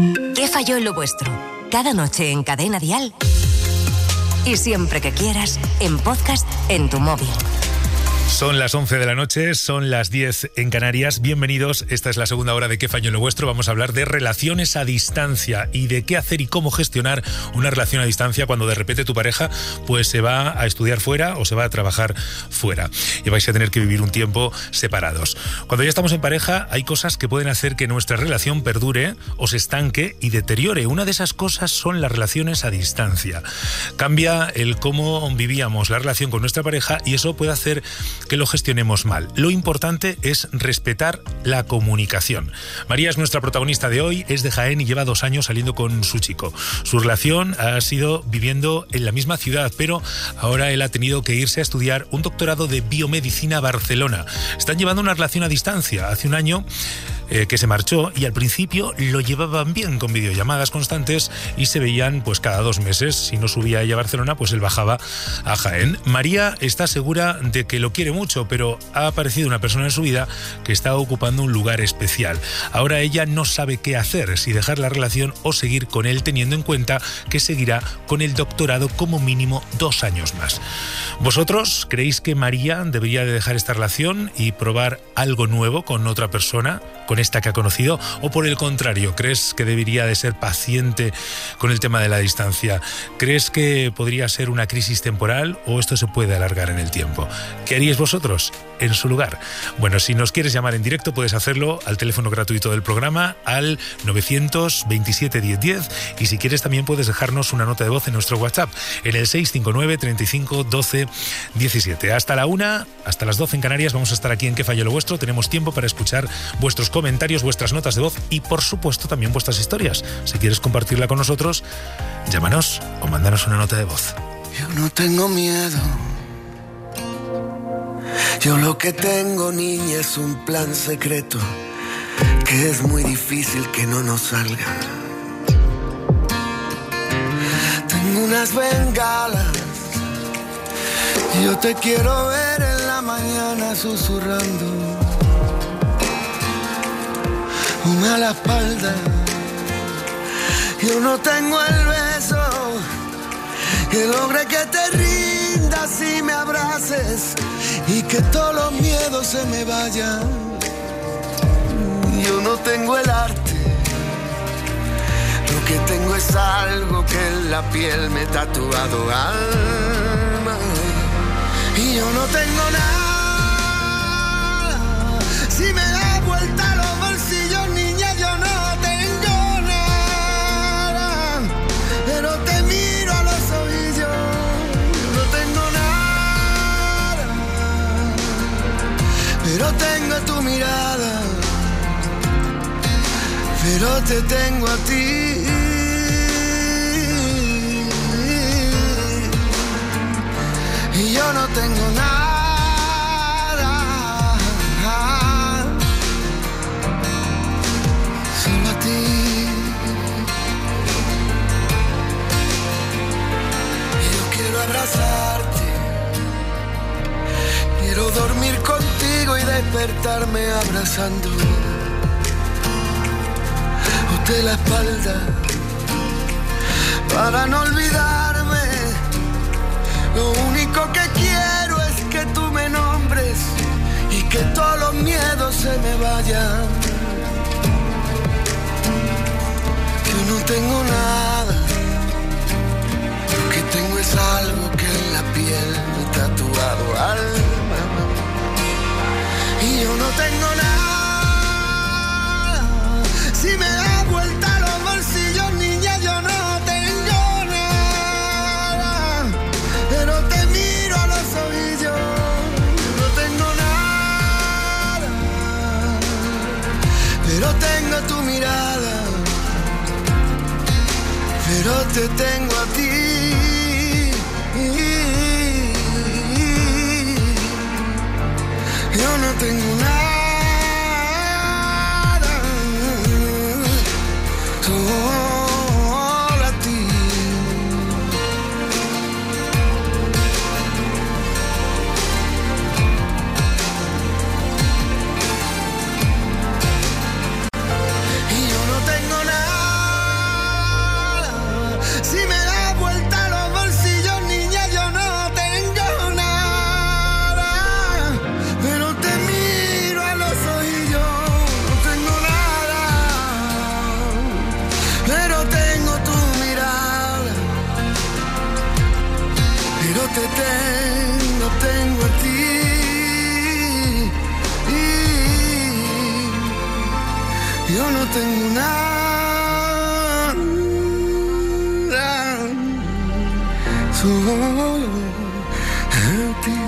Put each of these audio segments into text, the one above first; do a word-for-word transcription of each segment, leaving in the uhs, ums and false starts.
¿Qué falló en lo vuestro? Cada noche en Cadena Dial. Y siempre que quieras, en podcast en tu móvil. Son las once de la noche, son las diez en Canarias. Bienvenidos, esta es la segunda hora de ¿Qué falló en lo vuestro? Vamos a hablar de relaciones a distancia y de qué hacer y cómo gestionar una relación a distancia cuando de repente tu pareja pues se va a estudiar fuera o se va a trabajar fuera y vais a tener que vivir un tiempo separados. Cuando ya estamos en pareja hay cosas que pueden hacer que nuestra relación perdure o se estanque y deteriore. Una de esas cosas son las relaciones a distancia. Cambia el cómo vivíamos la relación con nuestra pareja y eso puede hacer que lo gestionemos mal. Lo importante es respetar la comunicación. María es nuestra protagonista de hoy, es de Jaén y lleva dos años saliendo con su chico. Su relación ha sido viviendo en la misma ciudad, pero ahora él ha tenido que irse a estudiar un doctorado de biomedicina a Barcelona. Están llevando una relación a distancia. Hace un año Eh, que se marchó y al principio lo llevaban bien con videollamadas constantes y se veían pues cada dos meses. Si no subía ella a Barcelona, pues él bajaba a Jaén. María está segura de que lo quiere mucho, pero ha aparecido una persona en su vida que está ocupando un lugar especial. Ahora ella no sabe qué hacer, si dejar la relación o seguir con él, teniendo en cuenta que seguirá con el doctorado como mínimo dos años más. ¿Vosotros creéis que María debería de dejar esta relación y probar algo nuevo con otra persona, con esta que ha conocido, o por el contrario, crees que debería de ser paciente con el tema de la distancia? ¿Crees que podría ser una crisis temporal o esto se puede alargar en el tiempo? ¿Qué haríais vosotros en su lugar? Bueno, si nos quieres llamar en directo puedes hacerlo al teléfono gratuito del programa, al novecientos veintisiete diez diez, y si quieres también puedes dejarnos una nota de voz en nuestro WhatsApp en el seis cinco nueve, treinta y cinco, doce, diecisiete. Hasta la una, hasta las doce en Canarias vamos a estar aquí en ¿Qué falló lo vuestro? Tenemos tiempo para escuchar vuestros comentarios, vuestras notas de voz y por supuesto también vuestras historias. Si quieres compartirla con nosotros, llámanos o mándanos una nota de voz. Yo no tengo miedo. Yo lo que tengo, niña, es un plan secreto que es muy difícil que no nos salga. Tengo unas bengalas. Yo te quiero ver en la mañana susurrando a la espalda. Yo no tengo el beso que logre que te rindas y me abraces y que todos los miedos se me vayan. Yo no tengo el arte, lo que tengo es algo que en la piel me he tatuado alma. Y yo no tengo nada, si me da vuelta los bolsillos, niña, yo no tengo nada, pero te miro a los ojillos, yo no tengo nada, pero tengo tu mirada, pero te tengo a ti. Y yo no tengo nada, solo a ti. Yo quiero abrazarte, quiero dormir contigo y despertarme abrazando de la espalda, para no olvidarme. Lo único que quiero es que tú me nombres y que todos los miedos se me vayan. Yo no tengo nada, lo que tengo es algo que en la piel me he tatuado alma. Y yo no tengo nada, si me da vuelta los bolsillos, niña, yo no tengo nada, pero te miro a los ojillos, yo no tengo nada, pero tengo tu mirada, pero te tengo a ti. Yo no tengo nada, solo a ti. Y yo no tengo nada, yo no tengo nada, solo a ti.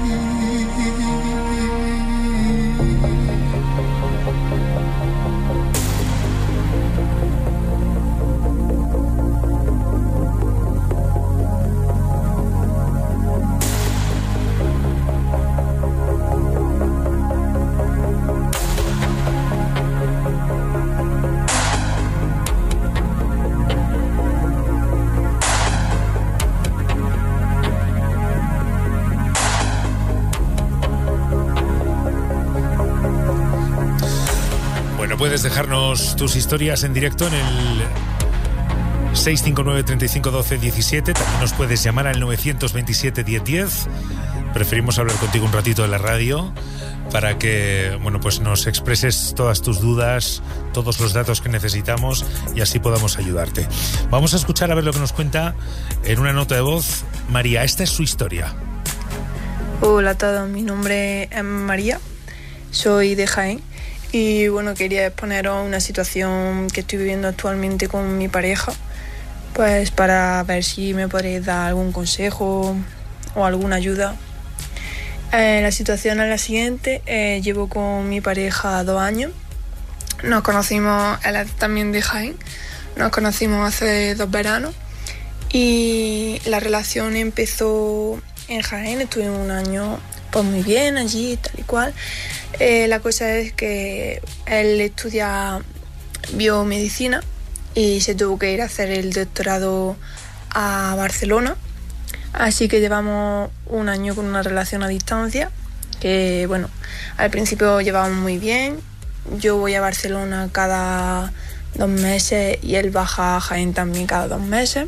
Puedes dejarnos tus historias en directo en el seis cinco nueve, treinta y cinco, doce, diecisiete. También nos puedes llamar al nueve dos siete, diez, diez. Preferimos hablar contigo un ratito en la radio para que, bueno, pues nos expreses todas tus dudas, todos los datos que necesitamos y así podamos ayudarte. Vamos a escuchar a ver lo que nos cuenta en una nota de voz María. Esta es su historia. Hola a todos, mi nombre es María, soy de Jaén. Y bueno, quería exponeros una situación que estoy viviendo actualmente con mi pareja, pues para ver si me podréis dar algún consejo o alguna ayuda. Eh, la situación es la siguiente, eh, llevo con mi pareja dos años, nos conocimos, él es también de Jaén, nos conocimos hace dos veranos y la relación empezó en Jaén, estuvimos un año pues muy bien allí, tal y cual. Eh, la cosa es que él estudia biomedicina y se tuvo que ir a hacer el doctorado a Barcelona, así que llevamos un año con una relación a distancia que, bueno, al principio llevamos muy bien. Yo voy a Barcelona cada dos meses y él baja a Jaén también cada dos meses.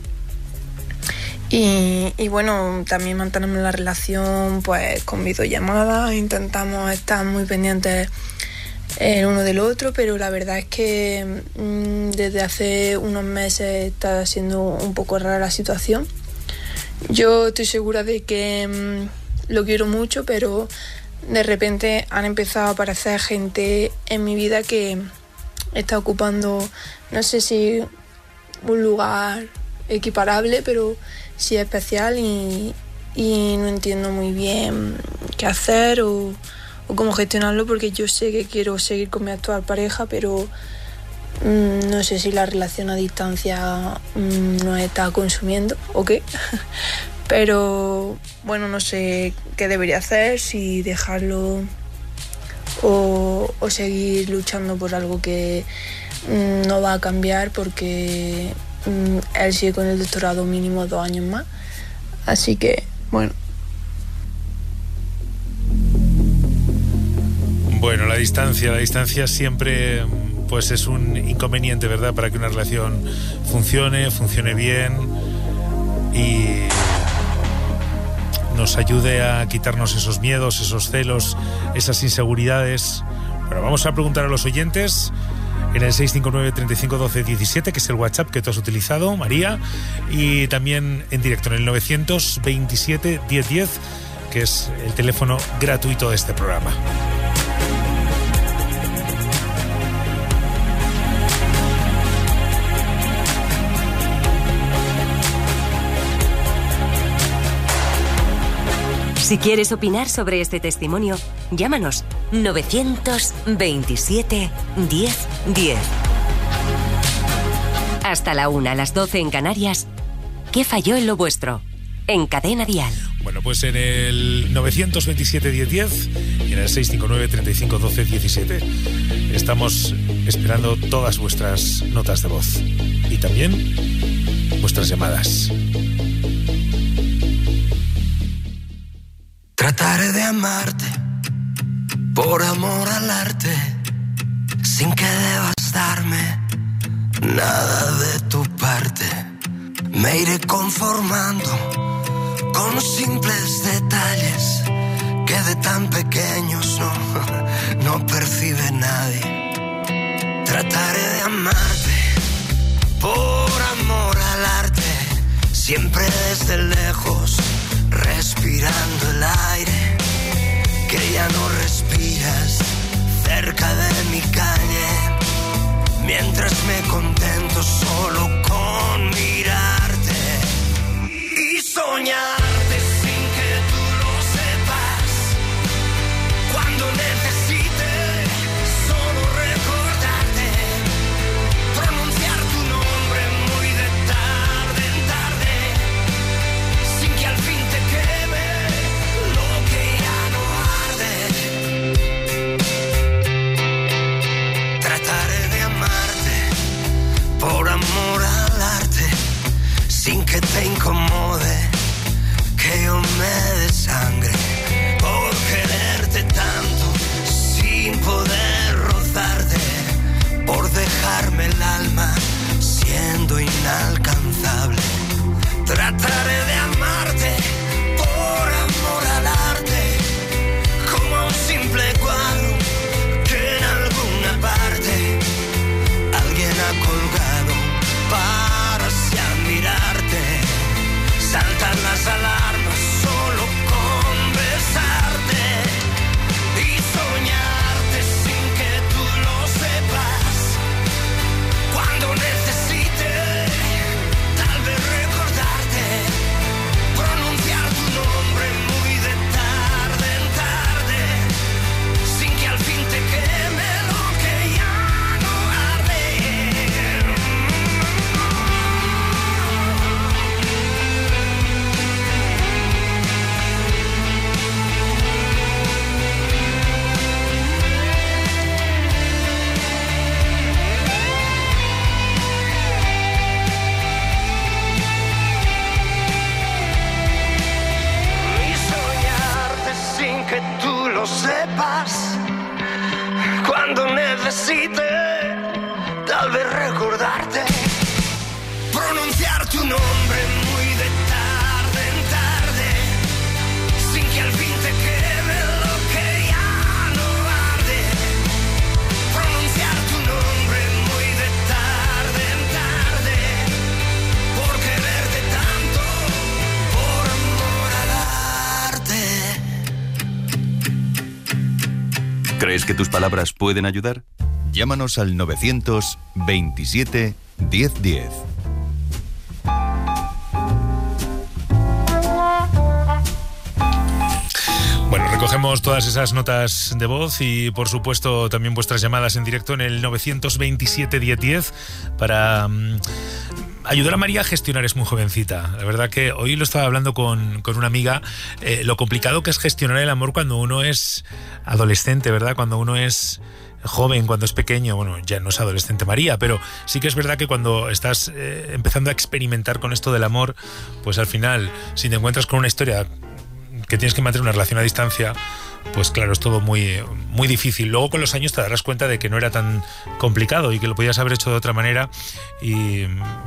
Y, y bueno, también mantenemos la relación pues con videollamadas, intentamos estar muy pendientes el uno del otro, pero la verdad es que mmm, desde hace unos meses está siendo un poco rara la situación. Yo estoy segura de que mmm, lo quiero mucho, pero de repente han empezado a aparecer gente en mi vida que está ocupando, no sé si un lugar equiparable, pero sí especial y, y no entiendo muy bien qué hacer o, o cómo gestionarlo, porque yo sé que quiero seguir con mi actual pareja, pero mmm, no sé si la relación a distancia mmm, nos está consumiendo o qué. Pero bueno, no sé qué debería hacer, si dejarlo o, o seguir luchando por algo que mmm, no va a cambiar, porque él sigue con el doctorado mínimo dos años más, así que bueno. Bueno, la distancia, la distancia siempre pues es un inconveniente, ¿verdad? Para que una relación funcione, funcione bien y nos ayude a quitarnos esos miedos, esos celos, esas inseguridades. Bueno, vamos a preguntar a los oyentes en el seis cinco nueve, treinta y cinco, doce, diecisiete, que es el WhatsApp que tú has utilizado, María, y también en directo en el nueve veintisiete, diez, diez, que es el teléfono gratuito de este programa. Si quieres opinar sobre este testimonio, llámanos nueve veintisiete, diez, diez. Hasta la una, a las doce en Canarias. ¿Qué falló en lo vuestro? En Cadena Dial. Bueno, pues en el nueve veintisiete, diez, diez y en el seis cinco nueve, treinta y cinco, doce, diecisiete. Estamos esperando todas vuestras notas de voz y también vuestras llamadas. Trataré de amarte por amor al arte, sin que debas darme nada de tu parte. Me iré conformando con simples detalles que de tan pequeños no, no percibe nadie. Trataré de amarte por amor al arte, siempre desde lejos, respirando el aire que ya no respiras, cerca de mi calle. me contento solo con mirarte y soñarte sin que tú lo sepas. Cuando necesite solo recordarte, pronunciar tu nombre muy de tarde en tarde, sin que al fin te queme lo que ya no arde. Trataré de amarte por amor al arte, sin que te incomode que yo me desangre por quererte tanto, sin poder rozarte, por dejarme el alma siendo inalcanzable. Trataré de amarte por amor al arte, como a un simple cuadro que en alguna parte alguien ha colgado para así admirarte. Saltan las alarmas solo con besarte y soñarte sin que tú lo sepas. Cuando necesite tal vez recordarte, pronunciar tu nombre muy de tarde en tarde, sin que al fin te queme lo que ya no arde. Y soñarte sin que tú lo sepas. Cuando necesite tal vez recordarte, pronunciar tu nombre muy de tarde en tarde, sin que al fin te queme lo que ya no arde. Pronunciar tu nombre muy de tarde en tarde, por quererte tanto, por amor al arte. ¿Crees que tus palabras pueden ayudar? Llámanos al novecientos veintisiete diez diez. Bueno, recogemos todas esas notas de voz y, por supuesto, también vuestras llamadas en directo en el novecientos veintisiete diez diez para um, ayudar a María a gestionar. Es muy jovencita. La verdad que hoy lo estaba hablando con, con una amiga, eh, lo complicado que es gestionar el amor cuando uno es adolescente, ¿verdad? Cuando uno es joven, cuando es pequeño. Bueno, ya no es adolescente María, pero sí que es verdad que cuando estás eh, empezando a experimentar con esto del amor, pues al final, si te encuentras con una historia que tienes que mantener una relación a distancia, pues claro, es todo muy, muy difícil. Luego con los años te darás cuenta de que no era tan complicado y que lo podías haber hecho de otra manera y,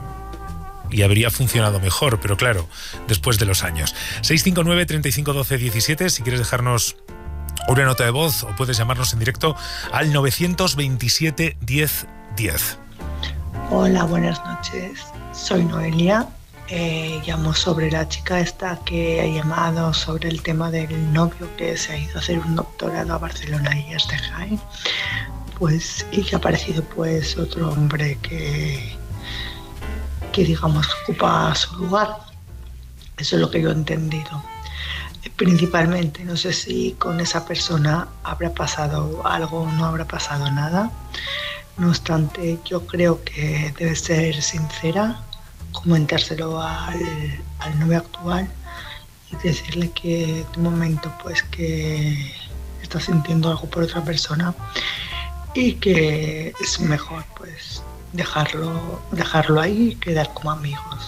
y habría funcionado mejor, pero claro, después de los años. seis cinco nueve, treinta y cinco, doce, diecisiete, si quieres dejarnos una nota de voz o puedes llamarnos en directo al novecientos veintisiete diez diez. Hola, buenas noches. Soy Noelia. Eh, llamo sobre la chica esta que ha llamado sobre el tema del novio que se ha ido a hacer un doctorado a Barcelona y es de Jaén, pues, y que ha aparecido pues otro hombre que, que digamos ocupa su lugar. Eso es lo que yo he entendido. Principalmente, no sé si con esa persona habrá pasado algo o no habrá pasado nada. No obstante, yo creo que debe ser sincera, comentárselo al, al novio actual y decirle que de momento pues que está sintiendo algo por otra persona y que es mejor pues dejarlo, dejarlo ahí y quedar como amigos.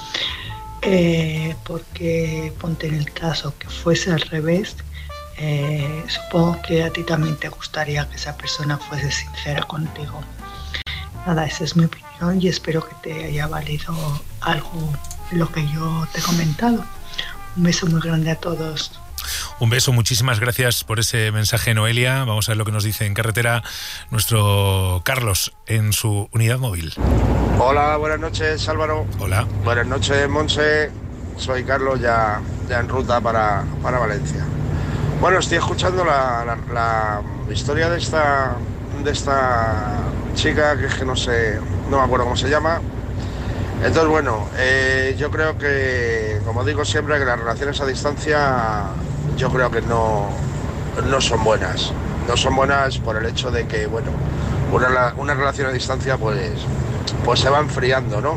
Eh, porque ponte en el caso que fuese al revés, eh, supongo que a ti también te gustaría que esa persona fuese sincera contigo. Nada, esa es mi opinión y espero que te haya valido algo lo que yo te he comentado. Un beso muy grande a todos. Un beso, muchísimas gracias por ese mensaje, Noelia. Vamos a ver lo que nos dice en carretera nuestro Carlos en su unidad móvil. Hola, buenas noches, Álvaro. Hola. Buenas noches, Monse. Soy Carlos, ya, ya en ruta para, para Valencia. Bueno, estoy escuchando la, la, la historia de esta, de esta chica, que es que no sé, no me acuerdo cómo se llama. Entonces, bueno, eh, yo creo que, como digo siempre, que las relaciones a distancia, yo creo que no, no son buenas. No son buenas por el hecho de que, bueno, una, una relación a distancia, pues, pues se va enfriando, ¿no?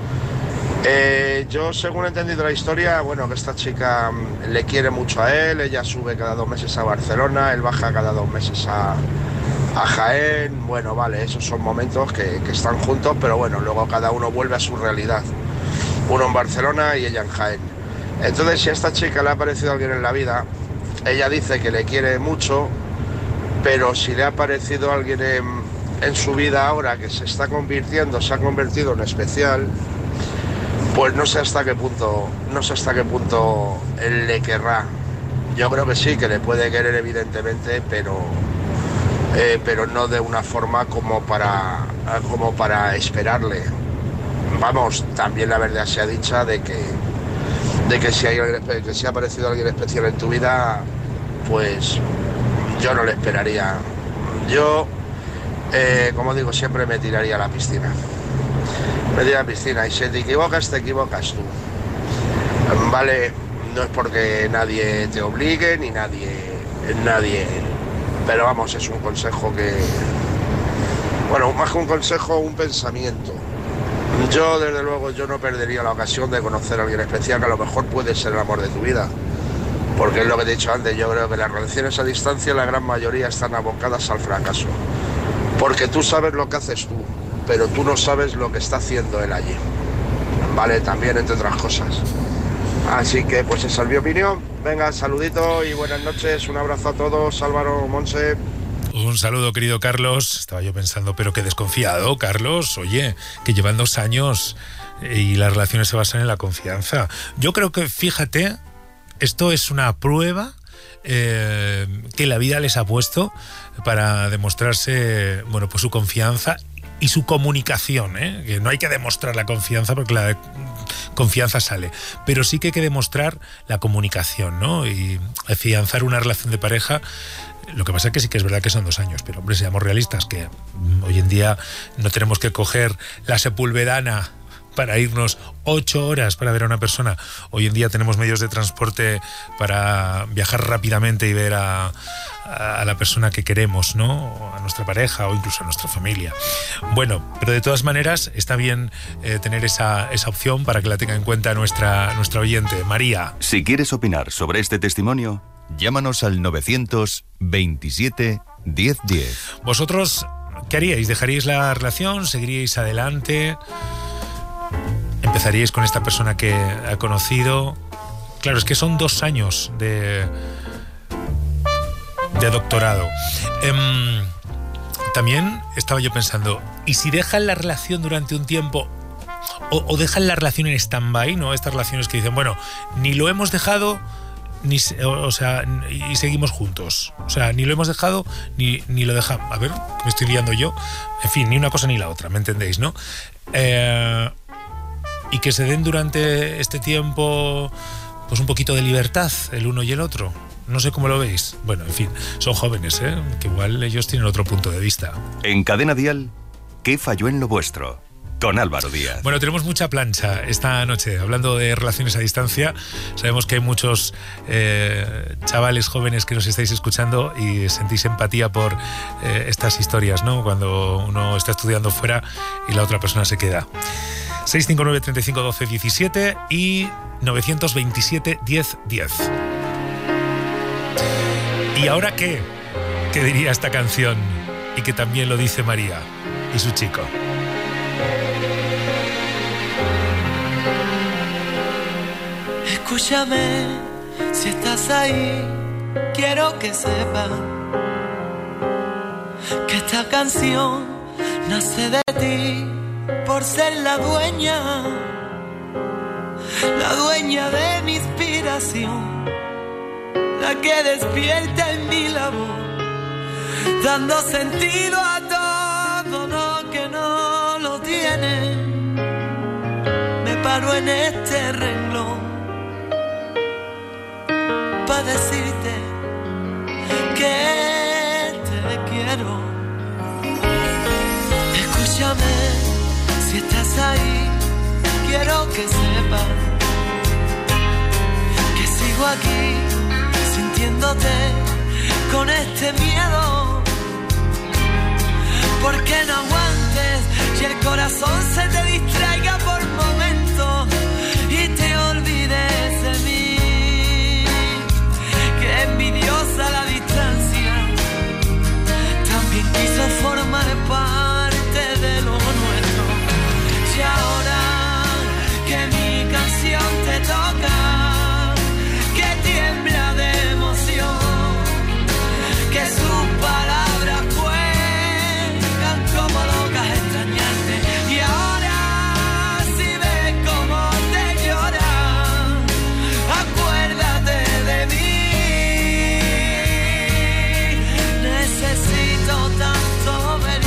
Eh, yo, según he entendido la historia, bueno, que esta chica le quiere mucho a él, ella sube cada dos meses a Barcelona, él baja cada dos meses a... a Jaén. Bueno, vale, esos son momentos que, que están juntos, pero bueno, luego cada uno vuelve a su realidad. Uno en Barcelona y ella en Jaén. Entonces, si a esta chica le ha aparecido alguien en la vida, ella dice que le quiere mucho, pero si le ha aparecido alguien en, en su vida ahora que se está convirtiendo, se ha convertido en especial, pues no sé hasta qué punto, no sé hasta qué punto él le querrá. Yo creo que sí, que le puede querer evidentemente, pero... Eh, pero no de una forma como para, como para esperarle. Vamos, también la verdad sea dicha de que, de que si, hay, que si ha aparecido alguien especial en tu vida, pues yo no le esperaría. Yo, eh, como digo, siempre me tiraría a la piscina. Me tiraría a la piscina y si te equivocas, te equivocas tú. Vale, no es porque nadie te obligue ni nadie, nadie... Pero vamos, es un consejo que... Bueno, más que un consejo, un pensamiento. Yo, desde luego, yo no perdería la ocasión de conocer a alguien especial que a lo mejor puede ser el amor de tu vida. Porque es lo que te he dicho antes, yo creo que las relaciones a distancia, la gran mayoría están abocadas al fracaso. Porque tú sabes lo que haces tú, pero tú no sabes lo que está haciendo él allí. Vale, también, entre otras cosas. Así que, pues esa es mi opinión. Venga, saludito y buenas noches. Un abrazo a todos. Álvaro, Monse. Un saludo, querido Carlos. Estaba yo pensando, pero qué desconfiado, Carlos. Oye, que llevan dos años y las relaciones se basan en la confianza. Yo creo que, fíjate, esto es una prueba eh, que la vida les ha puesto para demostrarse, bueno, pues su confianza y su comunicación, ¿eh? Que no hay que demostrar la confianza porque la confianza sale, pero sí que hay que demostrar la comunicación, ¿no? Y afianzar una relación de pareja. Lo que pasa es que sí que es verdad que son dos años, pero hombre, seamos realistas, que hoy en día no tenemos que coger la Sepulvedana para irnos ocho horas para ver a una persona. Hoy en día tenemos medios de transporte para viajar rápidamente y ver a, a la persona que queremos, ¿no? A nuestra pareja o incluso a nuestra familia. Bueno, pero de todas maneras está bien eh, tener esa, esa opción para que la tenga en cuenta nuestra, nuestra oyente, María. Si quieres opinar sobre este testimonio, llámanos al novecientos veintisiete diez diez. ¿Vosotros qué haríais? ¿Dejaríais la relación? ¿Seguiríais adelante? ¿Empezaríais con esta persona que ha conocido? Claro, es que son dos años de, de doctorado. Eh, también estaba yo pensando, ¿y si dejan la relación durante un tiempo o, o dejan la relación en stand-by, ¿no? Estas relaciones que dicen, bueno, ni lo hemos dejado, ni, o sea, y seguimos juntos. O sea, ni lo hemos dejado, ni, ni lo dejamos. A ver, me estoy liando yo. En fin, ni una cosa ni la otra, ¿me entendéis, no? Eh... Y que se den durante este tiempo pues un poquito de libertad el uno y el otro. No sé cómo lo veis. Bueno, en fin, son jóvenes, ¿eh? Que igual ellos tienen otro punto de vista. En Cadena Dial, ¿qué falló en lo vuestro? Con Álvaro Díaz. Bueno, tenemos mucha plancha esta noche. Hablando de relaciones a distancia, sabemos que hay muchos eh, chavales jóvenes que nos estáis escuchando y sentís empatía por eh, estas historias, ¿no? Cuando uno está estudiando fuera y la otra persona se queda. seis cinco nueve, treinta y cinco, doce, diecisiete y novecientos veintisiete, diez, diez. ¿Y ahora qué? ¿Qué diría esta canción? Y que también lo dice María y su chico. Escúchame, si estás ahí, quiero que sepas que esta canción nace de ti. Por ser la dueña, la dueña de mi inspiración, la que despierta en mi labor, dando sentido a todo lo que no lo tiene. Me paro en este renglón para decirte que te quiero. Escúchame, si estás ahí, quiero que sepas que sigo aquí sintiéndote con este miedo, porque no aguantes y el corazón se te distraiga por momentos y te olvides de mí. Que envidiosa la distancia, también quiso formar parte de lo nuestro. Y ahora que mi canción te toca, que tiembla de emoción, que sus palabras juegan como locas a extrañarte. Y ahora si ves cómo te lloran, acuérdate de mí. Necesito tanto verte.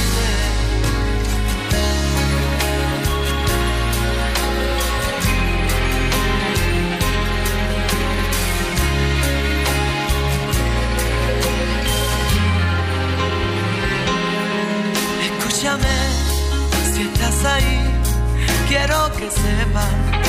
Escúchame, si estás ahí, quiero que sepas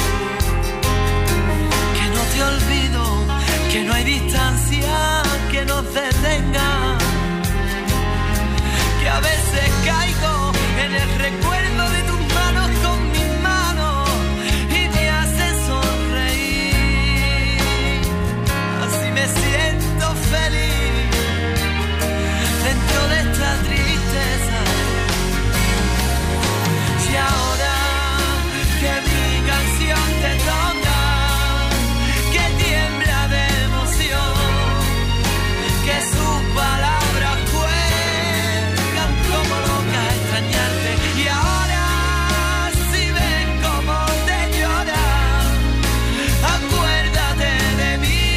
que no te olvido, que no hay distancia que nos detenga, que a veces caigo en el recuerdo de tus manos con mis manos y me hace sonreír. Así me siento feliz dentro de esta tristeza. Y ahora que mi canción te toca, que tiembla de emoción, que sus palabras juegan como locas a extrañarte. Y ahora si ven cómo te lloran, acuérdate de mí.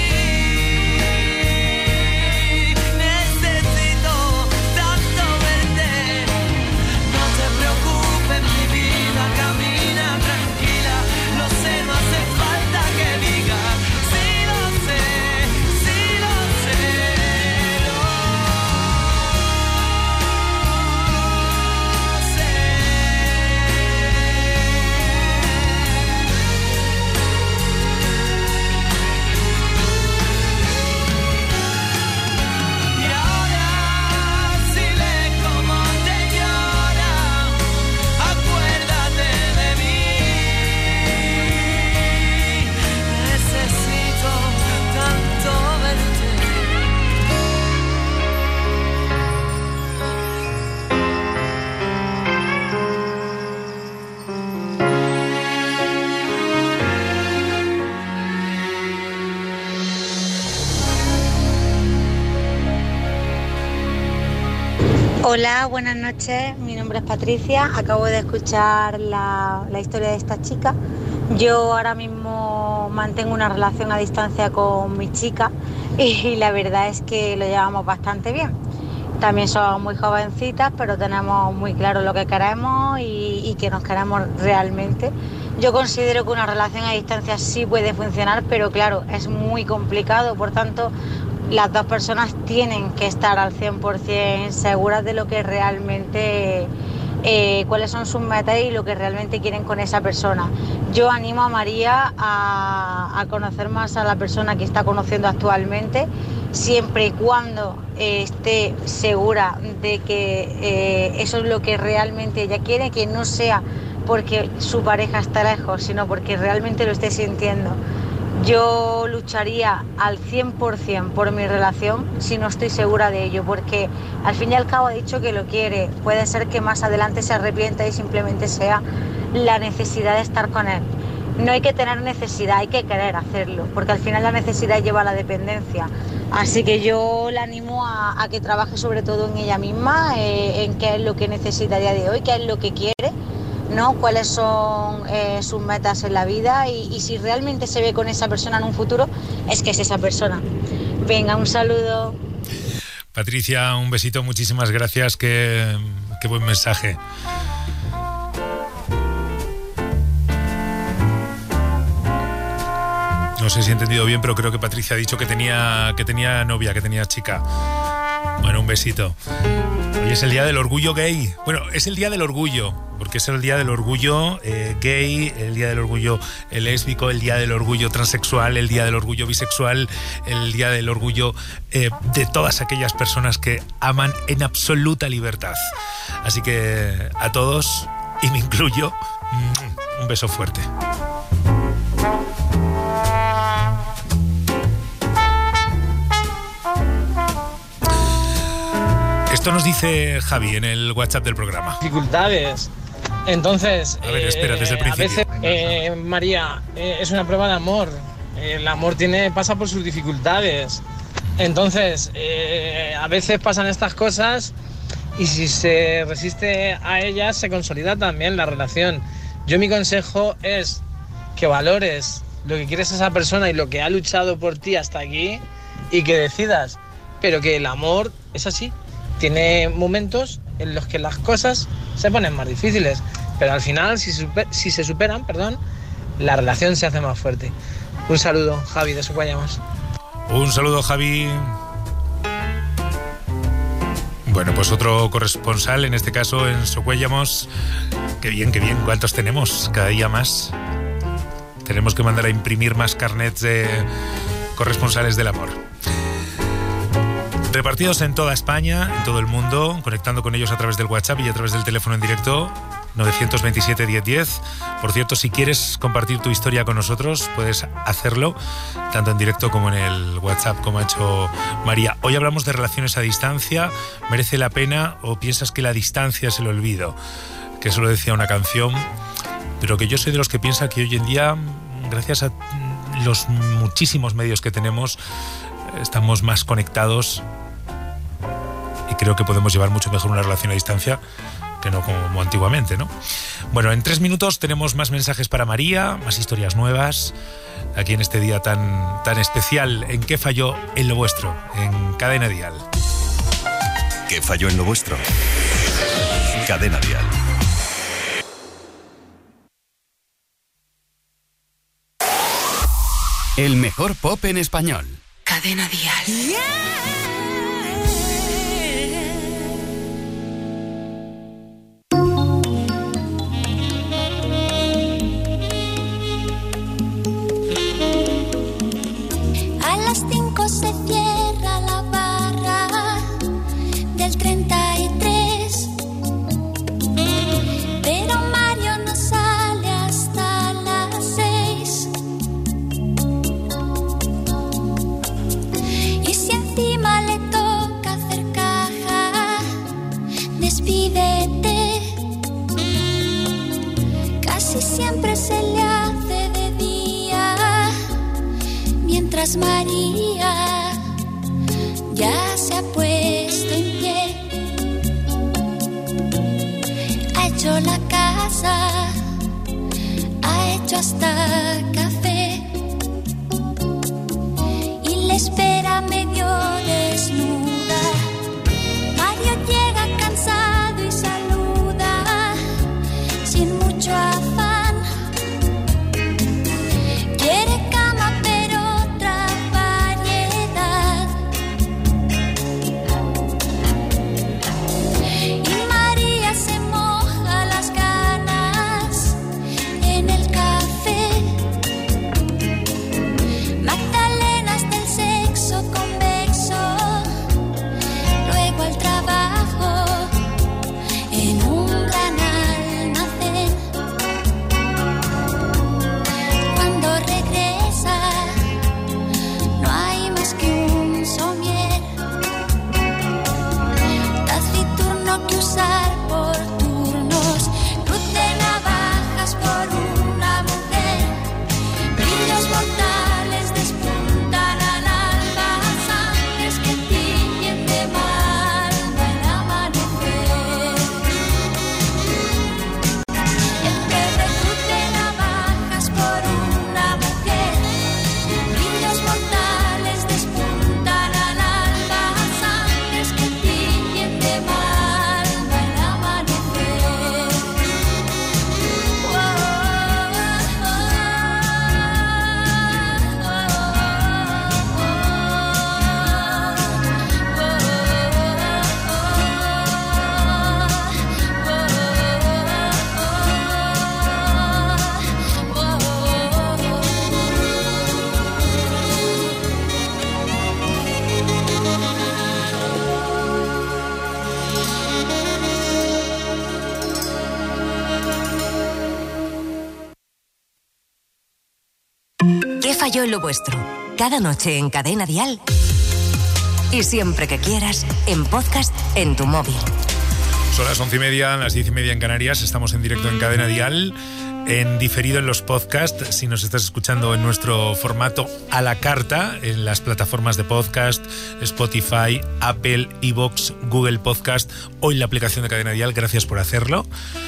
Necesito tanto verte, no te preocupes, mi vida camina tranquila, lo sé, no hace falta que diga, sí lo sé, sí lo sé, lo sé. Y ahora si ves cómo te lloran, acuérdate de mí. Necesito tanto verte. Hola, buenas noches. Mi nombre es Patricia. Acabo de escuchar la, la historia de esta chica. Yo ahora mismo mantengo una relación a distancia con mi chica y la verdad es que lo llevamos bastante bien. También somos muy jovencitas, pero tenemos muy claro lo que queremos y, y que nos queremos realmente. Yo considero que una relación a distancia sí puede funcionar, pero claro, es muy complicado. Por tanto, las dos personas tienen que estar al cien por ciento seguras de lo que realmente, eh, cuáles son sus metas y lo que realmente quieren con esa persona. Yo animo a María a, a conocer más a la persona que está conociendo actualmente, siempre y cuando eh, esté segura de que eh, eso es lo que realmente ella quiere, que no sea porque su pareja está lejos, sino porque realmente lo esté sintiendo. Yo lucharía al cien por ciento por mi relación si no estoy segura de ello, porque al fin y al cabo ha dicho que lo quiere. Puede ser que más adelante se arrepienta y simplemente sea la necesidad de estar con él. No hay que tener necesidad, hay que querer hacerlo, porque al final la necesidad lleva a la dependencia. Así que yo la animo a, a que trabaje sobre todo en ella misma, eh, en qué es lo que necesita a día de hoy, qué es lo que quiere, ¿no? Cuáles son eh, sus metas en la vida y, y si realmente se ve con esa persona en un futuro, es que es esa persona. Venga, un saludo. Patricia, un besito, muchísimas gracias, qué, qué buen mensaje. No sé si he entendido bien, pero creo que Patricia ha dicho que tenía, que tenía novia, que tenía chica. Bueno, un besito. Oye, es el día del orgullo gay. Bueno, es el día del orgullo, porque es el día del orgullo eh, gay, el día del orgullo eh, lésbico, el día del orgullo transexual, el día del orgullo bisexual, el día del orgullo eh, de todas aquellas personas que aman en absoluta libertad. Así que a todos, y me incluyo, un beso fuerte. Esto nos dice Javi en el WhatsApp del programa. Dificultades. Entonces, a ver, espera, desde el principio. A veces, eh, María, eh, es una prueba de amor. El amor tiene pasa por sus dificultades. Entonces, eh, a veces pasan estas cosas y si se resiste a ellas, se consolida también la relación. Yo mi consejo es que valores lo que quieres a esa persona y lo que ha luchado por ti hasta aquí y que decidas. Pero que el amor es así. Tiene momentos en los que las cosas se ponen más difíciles, pero al final, si, super, si se superan, perdón, la relación se hace más fuerte. Un saludo, Javi, de Socuellamos. Un saludo, Javi. Bueno, pues otro corresponsal, en este caso en Socuellamos. Qué bien, qué bien, ¿cuántos tenemos? Cada día más. Tenemos que mandar a imprimir más carnets de corresponsales del amor. Repartidos en toda España, en todo el mundo, conectando con ellos a través del WhatsApp y a través del teléfono en directo nueve dos siete, diez diez. Por cierto, si quieres compartir tu historia con nosotros, puedes hacerlo tanto en directo como en el WhatsApp, como ha hecho María. Hoy hablamos de relaciones a distancia. ¿Merece la pena o piensas que la distancia es el olvido? Que eso lo decía una canción, pero que yo soy de los que piensa que hoy en día, gracias a los muchísimos medios que tenemos, estamos más conectados y creo que podemos llevar mucho mejor una relación a distancia que no como antiguamente, ¿no? Bueno, en tres minutos tenemos más mensajes para María, más historias nuevas, aquí en este día tan, tan especial. ¿En qué falló en lo vuestro? En Cadena Dial. ¿Qué falló en lo vuestro? Cadena Dial. El mejor pop en español. Cadena Dial. Yeah. A las cinco se cierra la barra del treinta y tres, pero Mario no sale hasta las seis. Y si encima le toca hacer caja, despídete. Casi siempre se le hace de día, mientras María ya se ha puesto en pie. Ha hecho la casa, ha hecho hasta café y le espera medio desnuda. Mario llega cansado y saluda sin mucho afán. Quiere cama pero otra variedad. Y María se moja las ganas en el café. Magdalenas del sexo convexo falló en lo vuestro? Cada noche en Cadena Dial. Y siempre que quieras, en podcast en tu móvil. Son las once y media, las diez y media en Canarias. Estamos en directo en Cadena Dial, en diferido en los podcasts. Si nos estás escuchando en nuestro formato a la carta, en las plataformas de podcast, Spotify, Apple, iVoox, Google Podcast o en la aplicación de Cadena Dial, gracias por hacerlo.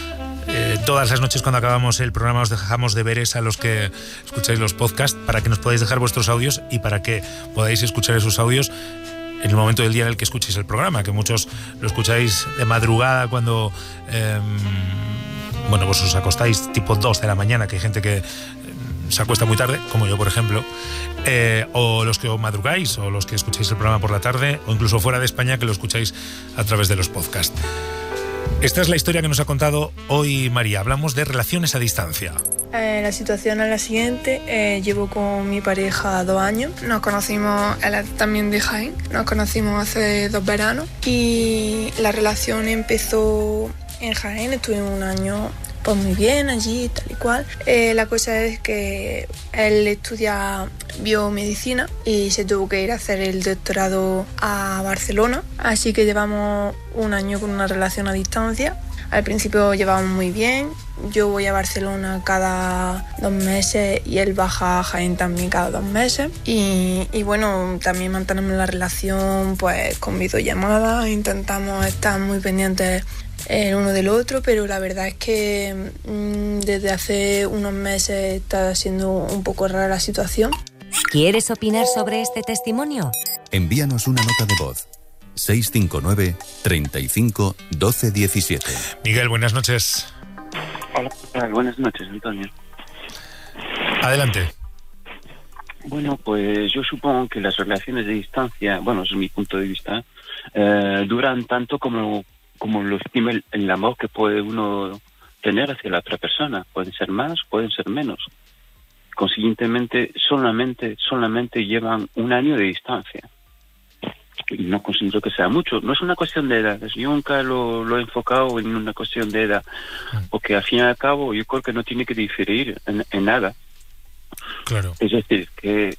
Eh, todas las noches cuando acabamos el programa os dejamos deberes a los que escucháis los podcasts para que nos podáis dejar vuestros audios y para que podáis escuchar esos audios en el momento del día en el que escuchéis el programa, que muchos lo escucháis de madrugada cuando eh, bueno, vos os acostáis tipo dos de la mañana, que hay gente que se acuesta muy tarde, como yo por ejemplo, eh, o los que os madrugáis, o los que escucháis el programa por la tarde, o incluso fuera de España que lo escucháis a través de los podcasts. Esta es la historia que nos ha contado hoy María. Hablamos de relaciones a distancia. Eh, la situación es la siguiente. Eh, llevo con mi pareja dos años. Nos conocimos, él es también de Jaén. Nos conocimos hace dos veranos. Y la relación empezó en Jaén. Estuvimos un año pues muy bien allí, tal y cual. Eh, la cosa es que él estudia biomedicina y se tuvo que ir a hacer el doctorado a Barcelona. Así que llevamos un año con una relación a distancia. Al principio llevamos muy bien. Yo voy a Barcelona cada dos meses y él baja a Jaén también cada dos meses. Y, y bueno, también mantenemos la relación pues con videollamadas. Intentamos estar muy pendientes el uno del otro, pero la verdad es que mmm, desde hace unos meses está siendo un poco rara la situación. ¿Quieres opinar sobre este testimonio? Envíanos una nota de voz. seis cinco nueve, treinta y cinco, doce diecisiete. Miguel, buenas noches. Hola, buenas noches, Antonio. Adelante. Bueno, pues yo supongo que las relaciones de distancia, bueno, desde mi punto de vista, eh, duran tanto como, como lo estima el, el amor que puede uno tener hacia la otra persona. Pueden ser más, pueden ser menos. Consiguientemente, solamente, solamente llevan un año de distancia. Y no considero que sea mucho. No es una cuestión de edad. Yo nunca lo, lo he enfocado en una cuestión de edad. Porque al fin y al cabo yo creo que no tiene que diferir en, en nada. Claro. Es decir, que,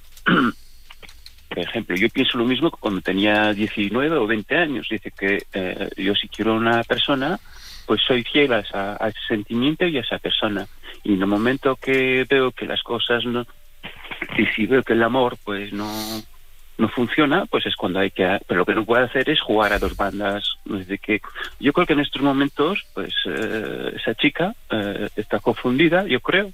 por ejemplo, yo pienso lo mismo que cuando tenía diecinueve o veinte años. Dice que eh, yo si quiero a una persona, pues soy fiel a, esa, a ese sentimiento y a esa persona. Y en el momento que veo que las cosas no... Y si veo que el amor, pues no... no funciona, pues es cuando hay que... Pero lo que no puede hacer es jugar a dos bandas. Desde que yo creo que en estos momentos, pues eh, esa chica eh, está confundida, yo creo.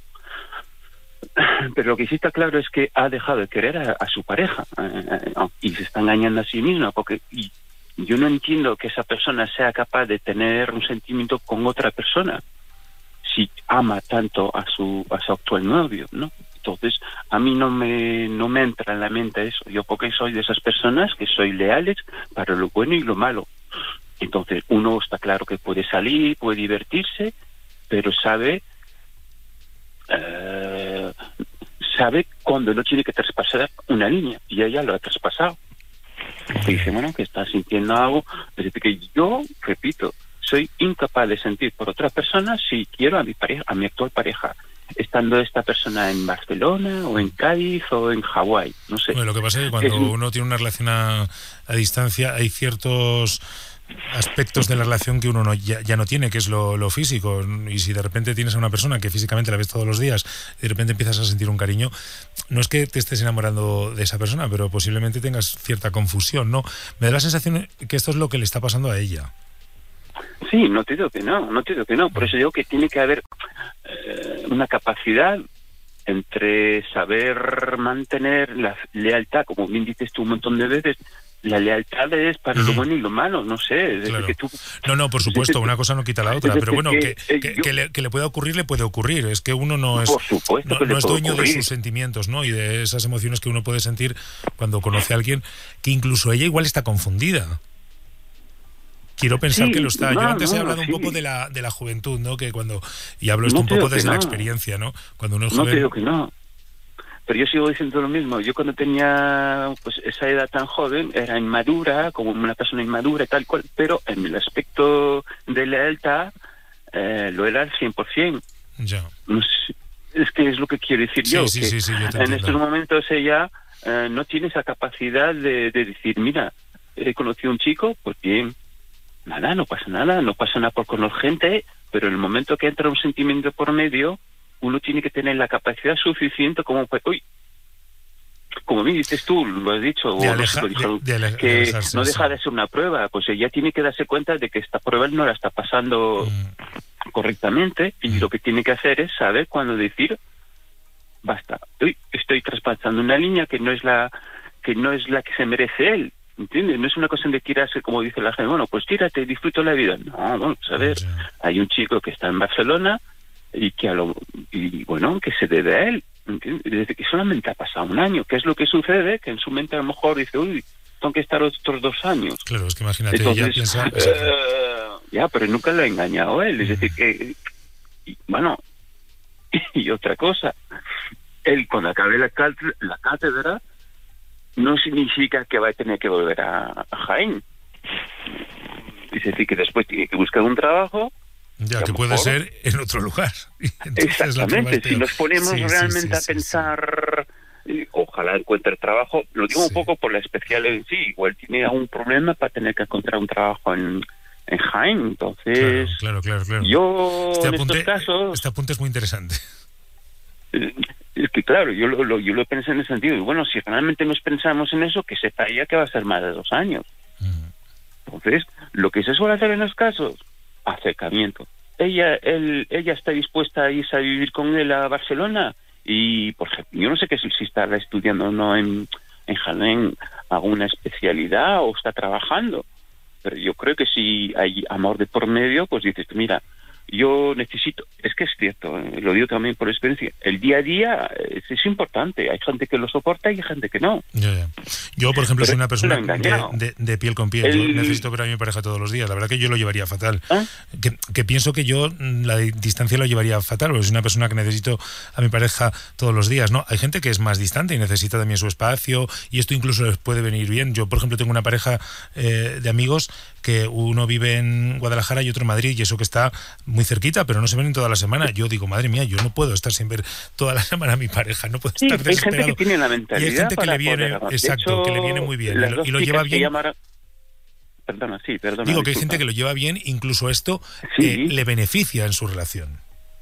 Pero lo que sí está claro es que ha dejado de querer a, a su pareja eh, y se está engañando a sí misma, porque y yo no entiendo que esa persona sea capaz de tener un sentimiento con otra persona si ama tanto a su a su actual novio, ¿no? Entonces, a mí no me no me entra en la mente eso. Yo porque soy de esas personas que soy leales para lo bueno y lo malo. Entonces, uno está claro que puede salir, puede divertirse, pero sabe eh, sabe cuando no tiene que traspasar una línea. Y ella lo ha traspasado. Y dice, bueno, que está sintiendo algo. Es decir, que yo, repito, soy incapaz de sentir por otra persona si quiero a mi pareja, a mi actual pareja, estando esta persona en Barcelona o en Cádiz o en Hawái, no sé. Bueno, lo que pasa es que cuando es... uno tiene una relación a, a distancia hay ciertos aspectos de la relación que uno no, ya, ya no tiene, que es lo, lo físico, y si de repente tienes a una persona que físicamente la ves todos los días y de repente empiezas a sentir un cariño, no es que te estés enamorando de esa persona, pero posiblemente tengas cierta confusión, ¿no? Me da la sensación que esto es lo que le está pasando a ella. Sí, no te digo que no, no te digo que no, por eso digo que tiene que haber eh, una capacidad entre saber mantener la lealtad, como bien dices tú un montón de veces. La lealtad es para uh-huh. lo bueno y lo malo, no sé. Claro. Que tú... No, no, por supuesto, una cosa no quita la otra, pero bueno, que, que, que, yo... que, le, que le pueda ocurrir, le puede ocurrir. Es que uno no es, no, no es dueño ocurrir. de sus sentimientos, ¿no? Y de esas emociones que uno puede sentir cuando conoce a alguien, que incluso ella igual está confundida. Quiero pensar sí, que lo está. No, Yo antes no, he hablado sí. un poco de la de la juventud, ¿no? Que cuando y hablo esto no un poco desde no. la experiencia, ¿no? Cuando uno es no joven. No te digo que no. Pero yo sigo diciendo lo mismo. Yo cuando tenía pues esa edad tan joven era inmadura, como una persona inmadura y tal cual, pero en el aspecto de lealtad eh, lo era al cien por ciento. Ya. No sé. es que es lo que quiero decir Sí, yo, sí, que sí, sí, yo te en entiendo. estos momentos ella eh, no tiene esa capacidad de, de decir, mira, he conocido a un chico, pues bien, nada, no pasa nada, no pasa nada por conocer gente, pero en el momento que entra un sentimiento por medio, uno tiene que tener la capacidad suficiente como para, uy, como me dices tú, lo has dicho, De o aleja- no sé, lo dijo, de- de ale- de que alejarse, no sí. deja de ser una prueba, pues ella tiene que darse cuenta de que esta prueba no la está pasando Mm. correctamente, y lo que tiene que hacer es saber cuándo decir, basta, uy, estoy traspasando una línea que no es la que no es la que se merece él, ¿entiendes? No es una cuestión de tirarse, como dice la gente, bueno, pues tírate, disfruto la vida. No, vamos a ver, hay un chico que está en Barcelona y que a lo, y bueno, que se debe a él, ¿entiendes? Desde que solamente ha pasado un año. ¿Qué es lo que sucede? Que en su mente a lo mejor dice, uy, tengo que estar otros dos años. Claro, es que imagínate, Entonces, ella piensa... eh, ya, pero nunca lo ha engañado él. Es decir, que, y, bueno, y otra cosa, él cuando acabe la, cátedra, la cátedra, no significa que va a tener que volver a, a Jaén. Es decir, que después tiene que buscar un trabajo. Ya, a que lo puede mejor- ser en otro lugar. Entonces, la prueba Exactamente, es si peor. nos ponemos Sí, sí, realmente sí, a sí, pensar, eh, ojalá encuentre trabajo, lo digo un poco por la especial en sí, igual tiene algún problema para tener que encontrar un trabajo en, en Jaén, entonces Claro, claro, claro. yo Este en apunte, estos casos, este apunte es muy interesante. eh, es que claro, yo lo, lo- yo lo pensé en el sentido, y bueno, si realmente nos pensamos en eso, que sepa ella que va a ser más de dos años. Entonces, lo que se suele hacer en los casos, acercamiento. Ella, él, ella está dispuesta a irse a vivir con él a Barcelona y, por ejemplo, yo no sé qué si está estudiando o no en, en Jaén alguna especialidad o está trabajando, pero yo creo que si hay amor de por medio, pues dices, mira, yo necesito, es que es cierto, eh, lo digo también por experiencia, el día a día es, es importante, hay gente que lo soporta y hay gente que no. Ya, ya. Yo, por ejemplo, Pero soy una lo persona he engañado. de, de- de piel con piel. Yo El- necesito ver a mi pareja todos los días. La verdad que yo lo llevaría fatal. ¿Ah? Que, que pienso que yo mm, la di- distancia lo llevaría fatal, porque soy una persona que necesito a mi pareja todos los días, ¿no? Hay gente que es más distante y necesita también su espacio, y esto incluso les puede venir bien. Yo, por ejemplo, tengo una pareja eh, de amigos que uno vive en Guadalajara y otro en Madrid, y eso que está muy cerquita, pero no se ven en toda la semana. Yo digo, madre mía, yo no puedo estar sin ver toda la semana a mi pareja, no puedo Sí, estar hay gente desesperado. que tiene la Y mentalidad hay gente que para le viene, poder- de exacto, hecho, que le viene muy bien las y lo, dos y lo chicas lleva que bien. llamaron- Perdona, sí, perdona. Digo que hay disculpa. gente que lo lleva bien, incluso esto Sí. eh, le beneficia en su relación.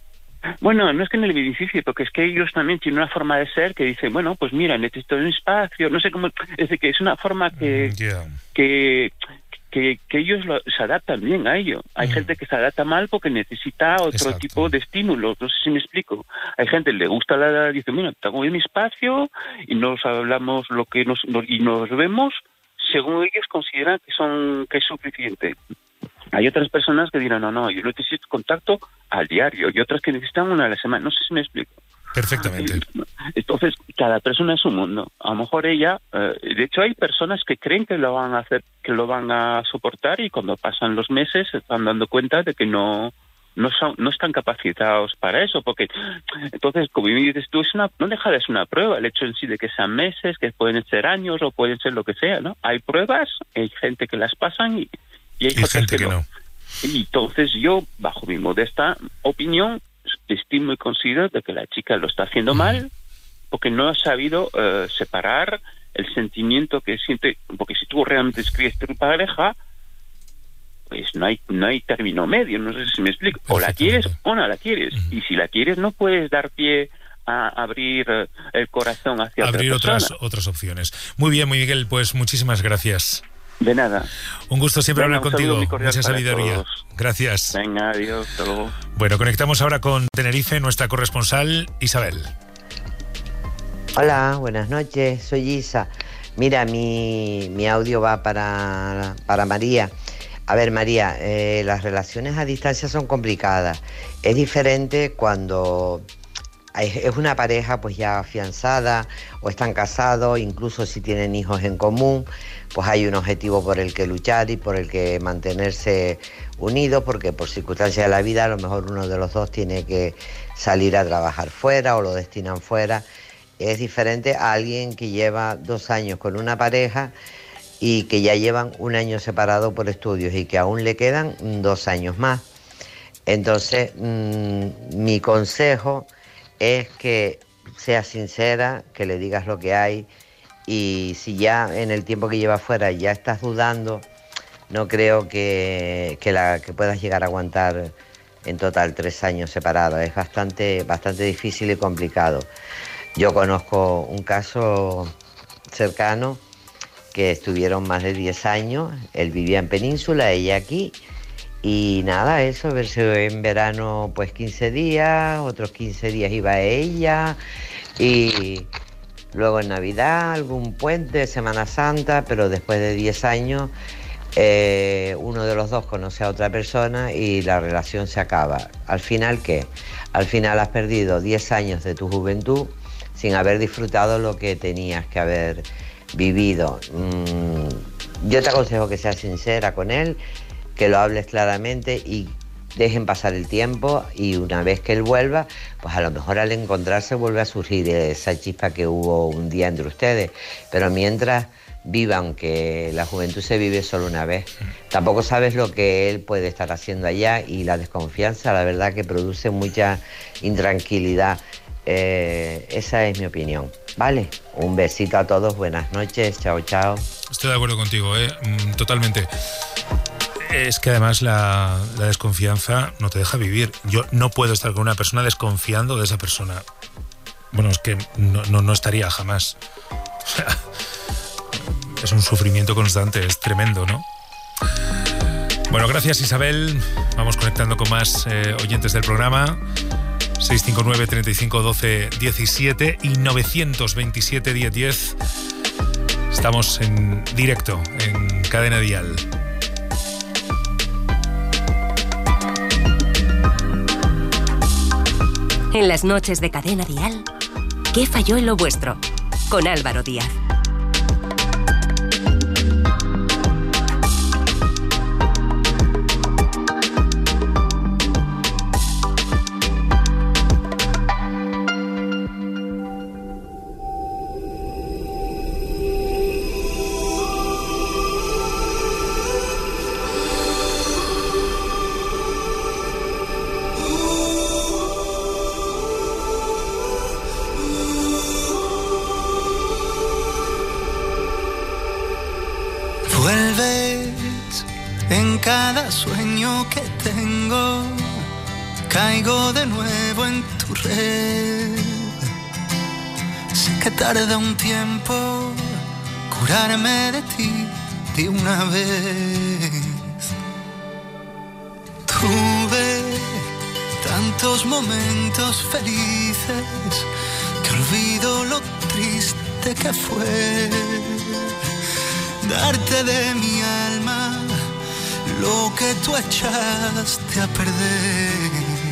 Bueno, no es que en el beneficie, porque es que ellos también tienen una forma de ser que dicen, bueno, pues mira, necesito un espacio, no sé cómo, es decir, que es una forma que, Ya. que, que, que ellos lo- se adaptan bien a ello. Hay gente que se adapta mal porque necesita otro Exacto. tipo de estímulos, no sé si me explico. Hay gente que le gusta la, dice, mira, tengo mi espacio y nos hablamos lo que nos, nos- y nos vemos según ellos consideran que son que es suficiente. Hay otras personas que dirán, no, no, yo necesito contacto al diario, y otras que necesitan una a la semana, no sé si me explico. Perfectamente. Entonces, cada persona es un mundo. A lo mejor ella, eh, de hecho hay personas que creen que lo van a hacer, que lo van a soportar, y cuando pasan los meses se están dando cuenta de que no no son, no están capacitados para eso, porque entonces, como dices tú, es una, no deja de ser una prueba, el hecho en sí de que sean meses, que pueden ser años o pueden ser lo que sea, ¿no? Hay pruebas, hay gente que las pasan y, y hay Y otras gente que que no. no. Y entonces yo, bajo mi modesta opinión, estimo y considero de que la chica lo está haciendo mal porque no ha sabido eh, separar el sentimiento que siente, porque si tú realmente escribes tu pareja, pues no hay no hay término medio, no sé si me explico, o la quieres o no la quieres, y si la quieres no puedes dar pie a abrir eh, el corazón hacia Abrir otra otras, persona. otras opciones. Muy bien, muy Miguel, pues muchísimas gracias. De nada. Un gusto siempre Venga, hablar un saludo contigo. muy cordial Mucha para sabiduría. todos. Gracias. Venga, adiós, hasta luego. Bueno, conectamos ahora con Tenerife, nuestra corresponsal Isabel. Hola, buenas noches, soy Isa. Mira, mi, mi audio va para, para María. A ver, María, eh, las relaciones a distancia son complicadas. Es diferente cuando es es una pareja pues ya afianzada o están casados, incluso si tienen hijos en común, pues hay un objetivo por el que luchar y por el que mantenerse unidos, porque por circunstancias de la vida a lo mejor uno de los dos tiene que salir a trabajar fuera o lo destinan fuera. Es diferente a alguien que lleva dos años con una pareja y que ya llevan un año separado por estudios y que aún le quedan dos años más. Entonces, mmm, mi consejo es que seas sincera, que le digas lo que hay, y si ya en el tiempo que llevas fuera ya estás dudando, no creo que, que, la, que puedas llegar a aguantar en total tres años separados. Es bastante, bastante difícil y complicado. Yo conozco un caso cercano que estuvieron más de diez años, él vivía en Península, ella aquí, y nada, eso, verse en verano pues quince días, otros quince días iba ella, y luego en Navidad, algún puente, Semana Santa, pero después de diez años eh, uno de los dos conoce a otra persona y la relación se acaba. ¿Al final qué? Al final has perdido diez años de tu juventud sin haber disfrutado lo que tenías que haber vivido. Mm, yo te aconsejo que seas sincera con él, que lo hables claramente y dejen pasar el tiempo, y una vez que él vuelva, pues a lo mejor al encontrarse vuelve a surgir esa chispa que hubo un día entre ustedes, pero mientras vivan, que la juventud se vive solo una vez. Tampoco sabes lo que él puede estar haciendo allá, y la desconfianza, la verdad, que produce mucha intranquilidad. Eh, esa es mi opinión. Vale, un besito a todos, buenas noches, chao, chao. Estoy de acuerdo contigo, ¿eh? Totalmente. Es que además la, la desconfianza no te deja vivir. Yo no puedo estar con una persona desconfiando de esa persona. Bueno, es que no, no, no estaría jamás. Es un sufrimiento constante, es tremendo, ¿no? Bueno, gracias, Isabel. Vamos conectando con más eh, oyentes del programa. seis cinco nueve, treinta y cinco, doce, diecisiete y novecientos veintisiete, diez, diez. Estamos en directo en Cadena Dial. En las noches de Cadena Dial, ¿qué falló en lo vuestro? Con Álvaro Díaz. Cada sueño que tengo, caigo de nuevo en tu red. Sé que tarda un tiempo curarme de ti de una vez. Tuve tantos momentos felices que olvido lo triste que fue darte de mi alma lo que tú echaste a perder.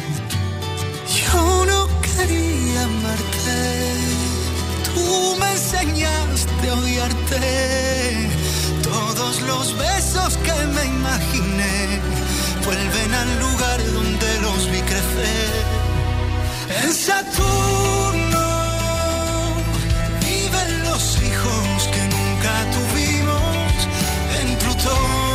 Yo no quería amarte, tú me enseñaste a odiarte. Todos los besos que me imaginé vuelven al lugar donde los vi crecer. En Saturno viven los hijos que nunca tuvimos. En Plutón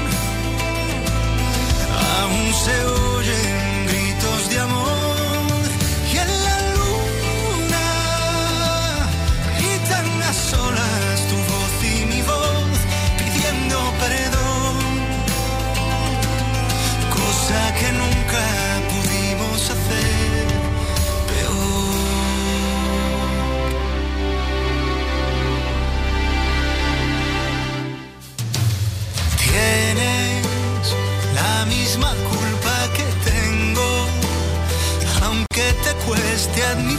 aún se oyen gritos de amor, y en la luna gritan a solas tu voz y mi voz pidiendo perdón, cosa que nunca pudimos hacer peor. Tienes la misma culpa que tengo, aunque te cueste admitir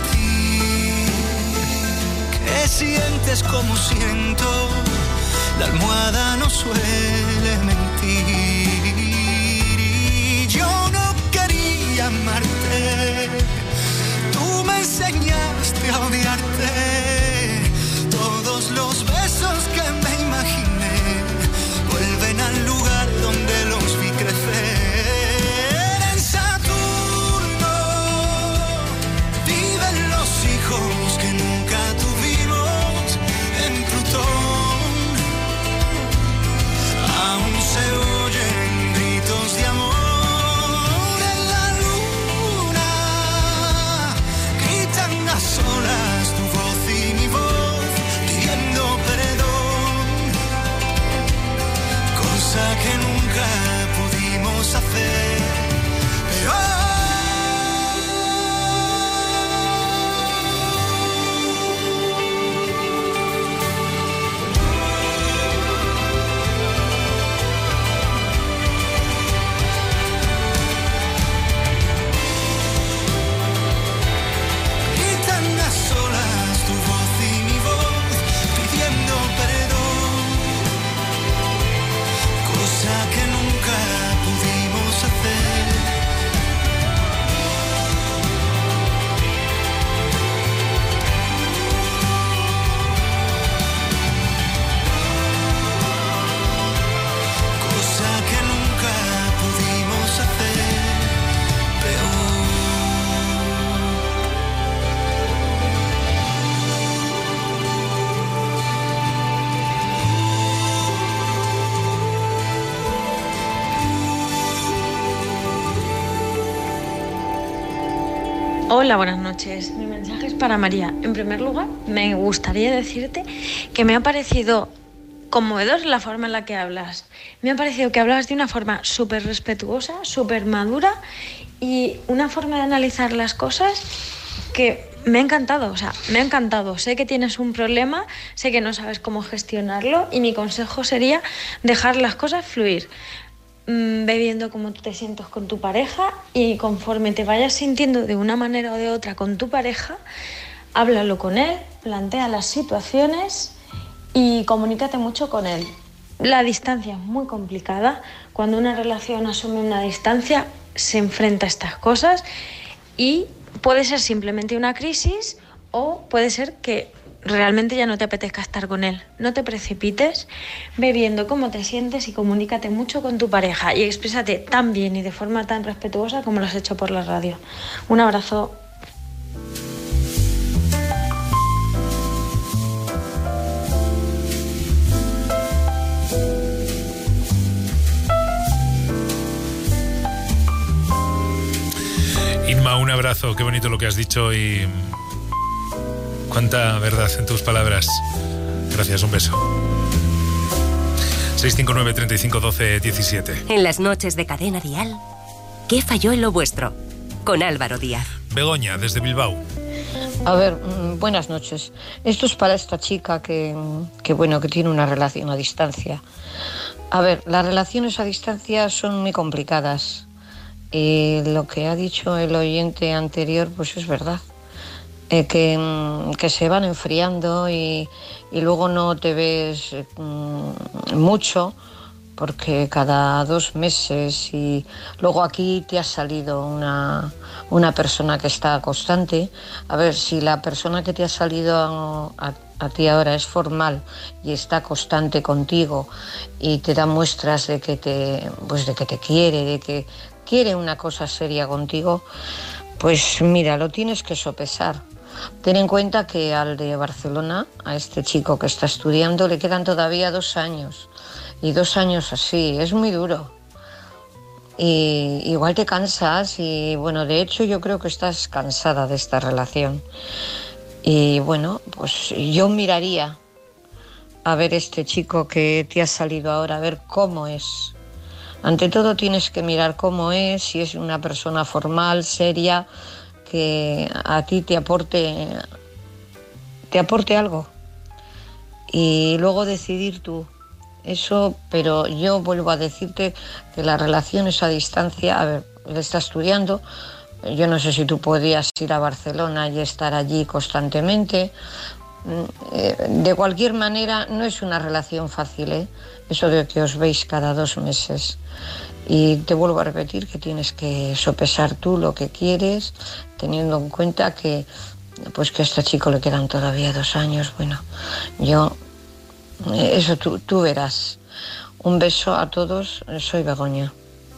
que sientes como siento, la almohada no suele mentir. Y yo no quería amarte, tú me enseñaste a odiarte. Todos los besos que me imaginé vuelven al lugar donde los vi crecer. En Saturno viven los hijos que nunca tuvimos. En Plutón aún se oyen gritos de amor. En la luna Hola, buenas noches. Mi mensaje es para María. En primer lugar, me gustaría decirte que me ha parecido conmovedor la forma en la que hablas. Me ha parecido que hablabas de una forma súper respetuosa, súper madura y una forma de analizar las cosas que me ha encantado. O sea, me ha encantado. Sé que tienes un problema, sé que no sabes cómo gestionarlo y mi consejo sería dejar las cosas fluir. Ve viendo cómo tú te sientes con tu pareja y conforme te vayas sintiendo de una manera o de otra con tu pareja, háblalo con él, plantea las situaciones y comunícate mucho con él. La distancia es muy complicada. Cuando una relación asume una distancia, se enfrenta a estas cosas y puede ser simplemente una crisis o puede ser que realmente ya no te apetezca estar con él. No te precipites, ve viendo cómo te sientes y comunícate mucho con tu pareja y exprésate tan bien y de forma tan respetuosa como lo has hecho por la radio. Un abrazo. Inma, un abrazo, qué bonito lo que has dicho y cuánta verdad en tus palabras. Gracias, un beso. seis cinco nueve, treinta y cinco, doce, diecisiete. En las noches de Cadena Dial, ¿qué falló en lo vuestro? Con Álvaro Díaz. Begoña, desde Bilbao. A ver, buenas noches. Esto es para esta chica que, que, bueno, que tiene una relación a distancia. A ver, las relaciones a distancia son muy complicadas. Y lo que ha dicho el oyente anterior, pues es verdad. Eh, que, que se van enfriando y, y luego no te ves eh, mucho porque cada dos meses y luego aquí te ha salido una, una persona que está constante. A ver, si la persona que te ha salido a, a, a ti ahora es formal y está constante contigo y te da muestras de que te, pues de que te quiere, de que quiere una cosa seria contigo, pues mira, lo tienes que sopesar. Ten en cuenta que al de Barcelona, a este chico que está estudiando, le quedan todavía dos años. Y dos años así, es muy duro. Y igual te cansas y, bueno, de hecho yo creo que estás cansada de esta relación. Y, bueno, pues yo miraría a ver este chico que te ha salido ahora, a ver cómo es. Ante todo tienes que mirar cómo es, si es una persona formal, seria, que a ti te aporte, te aporte algo y luego decidir tú eso, pero yo vuelvo a decirte que las relaciones a distancia, a ver, él está estudiando, yo no sé si tú podías ir a Barcelona y estar allí constantemente, de cualquier manera no es una relación fácil, ¿eh? Eso de que os veis cada dos meses. Y te vuelvo a repetir que tienes que sopesar tú lo que quieres, teniendo en cuenta que, pues que a este chico le quedan todavía dos años. Bueno, yo, eso tú, tú verás. Un beso a todos, soy Begoña.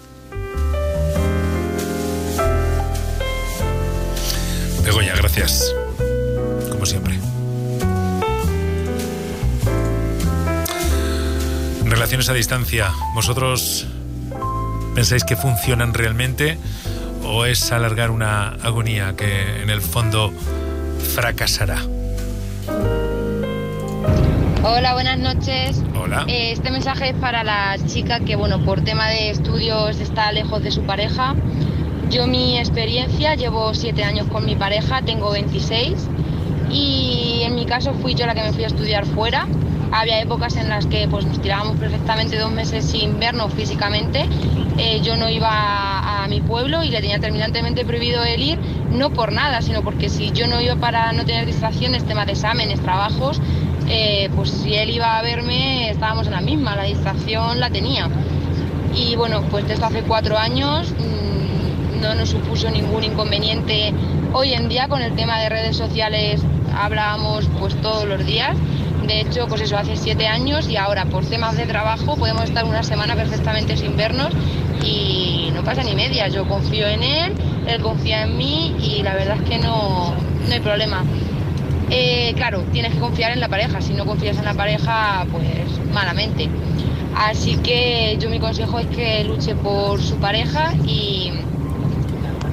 Begoña, gracias. Como siempre. Relaciones a distancia, ¿vosotros pensáis que funcionan realmente o es alargar una agonía que en el fondo fracasará? Hola, buenas noches. Hola. Eh, este mensaje es para la chica que, bueno, por tema de estudios está lejos de su pareja. Yo, mi experiencia, llevo siete años con mi pareja, tengo veintiséis y en mi caso fui yo la que me fui a estudiar fuera. Había épocas en las que pues, nos tirábamos perfectamente dos meses sin vernos físicamente. Eh, yo no iba a, a mi pueblo y le tenía terminantemente prohibido el ir, no por nada, sino porque si yo no iba para no tener distracciones, temas de exámenes, trabajos, eh, pues si él iba a verme estábamos en la misma, la distracción la tenía. Y bueno, pues desde hace cuatro años mmm, no nos supuso ningún inconveniente. Hoy en día con el tema de redes sociales hablábamos pues todos los días. De hecho, pues eso, hace siete años y ahora por temas de trabajo podemos estar una semana perfectamente sin vernos y no pasa ni media. Yo confío en él, él confía en mí y la verdad es que no, no hay problema. Eh, claro, tienes que confiar en la pareja. Si no confías en la pareja, pues malamente. Así que yo mi consejo es que luche por su pareja y,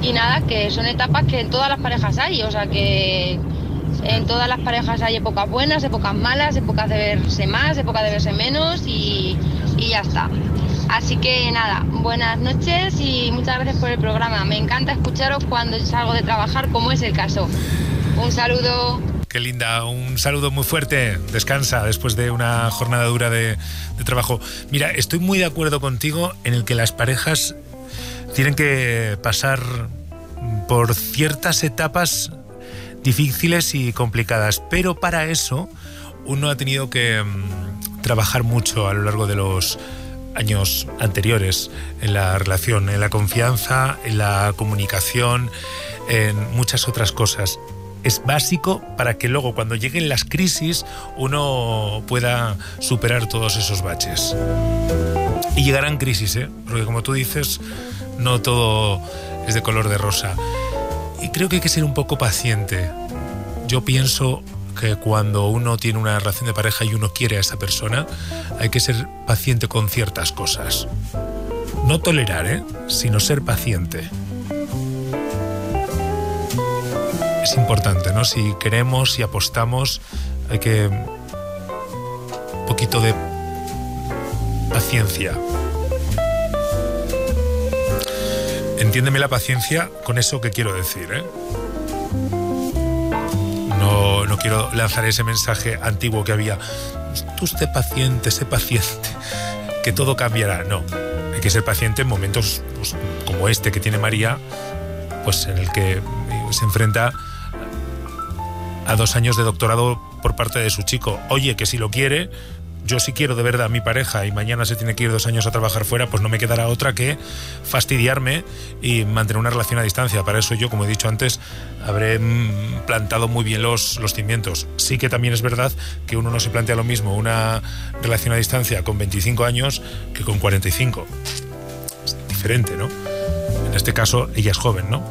y nada, que son etapas que en todas las parejas hay, o sea que en todas las parejas hay épocas buenas, épocas malas, épocas de verse más, épocas de verse menos y, y ya está. Así que nada, buenas noches y muchas gracias por el programa. Me encanta escucharos cuando salgo de trabajar, como es el caso. Un saludo. Qué linda, un saludo muy fuerte. Descansa después de una jornada dura de, de trabajo. Mira, estoy muy de acuerdo contigo en el que las parejas tienen que pasar por ciertas etapas difíciles y complicadas, pero para eso uno ha tenido que um, trabajar mucho a lo largo de los años anteriores en la relación, en la confianza, en la comunicación, en muchas otras cosas. Es básico para que luego, cuando lleguen las crisis, uno pueda superar todos esos baches. Y llegarán crisis, ¿eh? Porque como tú dices, no todo es de color de rosa. Y creo que hay que ser un poco paciente. Yo pienso que cuando uno tiene una relación de pareja y uno quiere a esa persona, hay que ser paciente con ciertas cosas. No tolerar, ¿eh? Sino ser paciente. Es importante, ¿no? Si queremos y apostamos, hay que un poquito de paciencia. Entiéndeme la paciencia con eso que quiero decir, ¿eh? No, no quiero lanzar ese mensaje antiguo que había. Tú sé paciente, sé paciente, que todo cambiará. No, hay que ser paciente en momentos pues, como este que tiene María, pues en el que se enfrenta a dos años de doctorado por parte de su chico. Oye, que si lo quiere, yo sí quiero de verdad a mi pareja y mañana se tiene que ir dos años a trabajar fuera, pues no me quedará otra que fastidiarme y mantener una relación a distancia. Para eso yo, como he dicho antes, habré plantado muy bien los, los cimientos. Sí que también es verdad que uno no se plantea lo mismo una relación a distancia con veinticinco años que con cuarenta y cinco. Es diferente, ¿no? En este caso, ella es joven, ¿no?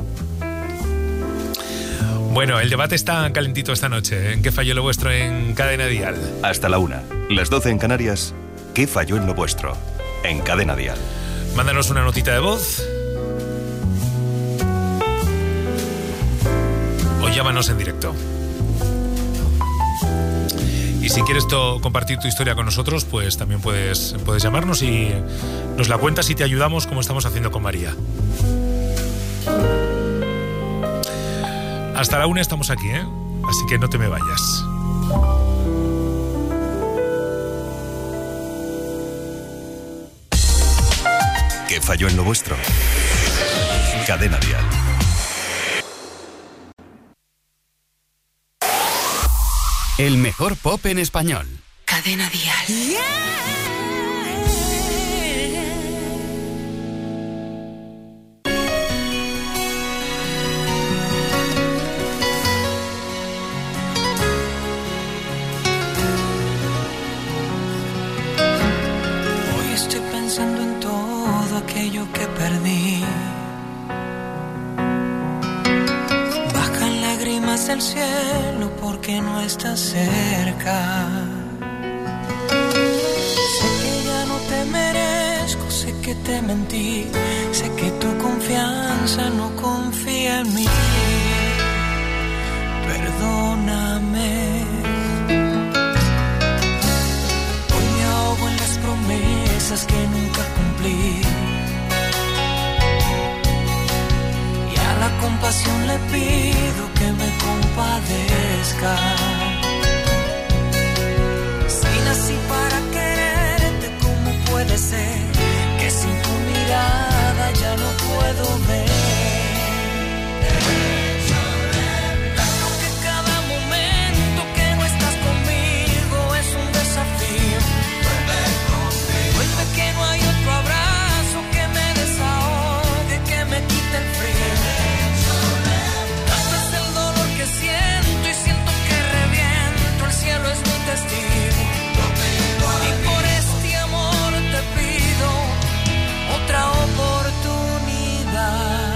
Bueno, el debate está calentito esta noche. ¿En qué falló lo vuestro en Cadena Dial? Hasta la una, las doce en Canarias. ¿Qué falló en lo vuestro? En Cadena Dial. Mándanos una notita de voz o llámanos en directo. Y si quieres to- compartir tu historia con nosotros, pues también puedes, puedes llamarnos y nos la cuentas y te ayudamos como estamos haciendo con María. Hasta la una estamos aquí, ¿eh? Así que no te me vayas. ¿Qué falló en lo vuestro? Cadena Dial. El mejor pop en español. Cadena Dial. Yeah. Aquello que perdí, bajan lágrimas del cielo porque no estás cerca. Sé que ya no te merezco, sé que te mentí, sé que tu confianza no confía en mí. Perdóname. Hoy me ahogo en las promesas que nunca cumplí. La compasión le pido que me compadezca. Si nací para quererte, ¿cómo puede ser que sin tu mirada ya no puedo ver? Aunque cada momento que no estás conmigo es un desafío. Vuelve que no hay otro abrazo que me desahogue, que me quite el frío. Siento y siento que reviento, el cielo es mi testigo. Y por este amor te pido otra oportunidad.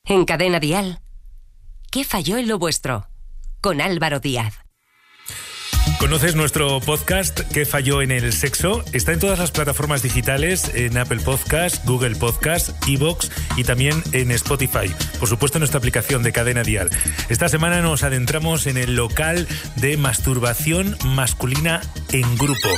En Cadena Dial, ¿qué falló en lo vuestro? Con Álvaro Díaz. ¿Conoces nuestro podcast ¿Qué falló en el sexo? Está en todas las plataformas digitales, en Apple Podcast, Google Podcast, iVoox y también en Spotify. Por supuesto, en nuestra aplicación de Cadena Dial. Esta semana nos adentramos en el local de masturbación masculina en grupo.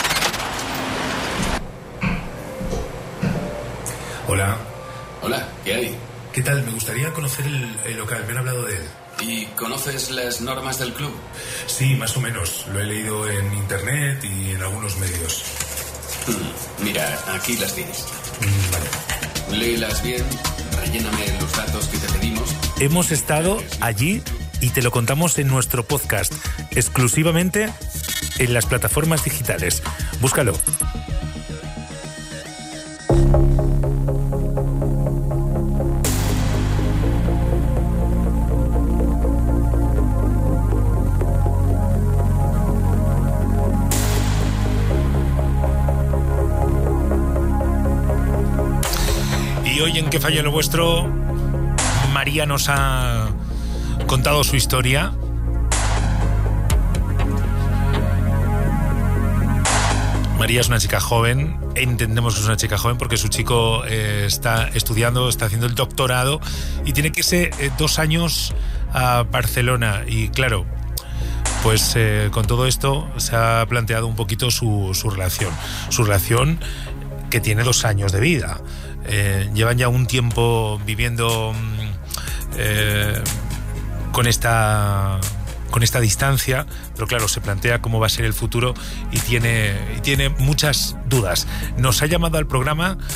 Hola. Hola, ¿qué hay? ¿Qué tal? Me gustaría conocer el, el local, me han hablado de él. ¿Y conoces las normas del club? Sí, más o menos. Lo he leído en internet y en algunos medios. Hmm, mira, aquí las tienes. Mm, vale. Léelas bien, relléname los datos que te pedimos. Hemos estado allí y te lo contamos en nuestro podcast, exclusivamente en las plataformas digitales. Búscalo. Y hoy en ¿Qué falló en lo vuestro? María nos ha contado su historia. María es una chica joven, entendemos que es una chica joven porque su chico eh, está estudiando, está haciendo el doctorado y tiene que irse eh, dos años a Barcelona. Y claro, pues eh, con todo esto se ha planteado un poquito su, su relación. Su relación que tiene dos años de vida. Eh, llevan ya un tiempo viviendo eh, con esta con esta distancia, pero claro, se plantea cómo va a ser el futuro y tiene, y tiene muchas dudas. Nos ha llamado al programa